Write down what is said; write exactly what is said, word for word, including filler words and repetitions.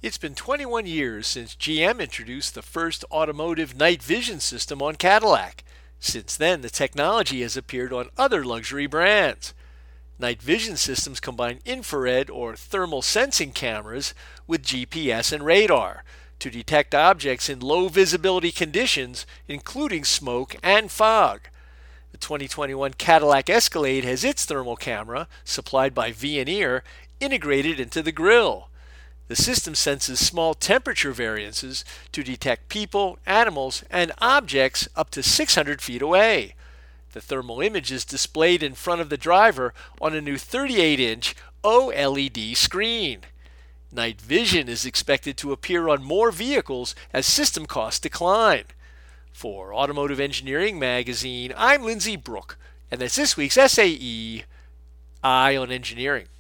It's been twenty-one years since G M introduced the first automotive night vision system on Cadillac. Since then, the technology has appeared on other luxury brands. Night vision systems combine infrared or thermal sensing cameras with G P S and radar to detect objects in low visibility conditions, including smoke and fog. The twenty twenty-one Cadillac Escalade has its thermal camera, supplied by Veoneer, integrated into the grille. The system senses small temperature variances to detect people, animals, and objects up to six hundred feet away. The thermal image is displayed in front of the driver on a new thirty-eight inch O L E D screen. Night vision is expected to appear on more vehicles as system costs decline. For Automotive Engineering Magazine, I'm Lindsay Brooke, and that's this week's S A E, Eye on Engineering.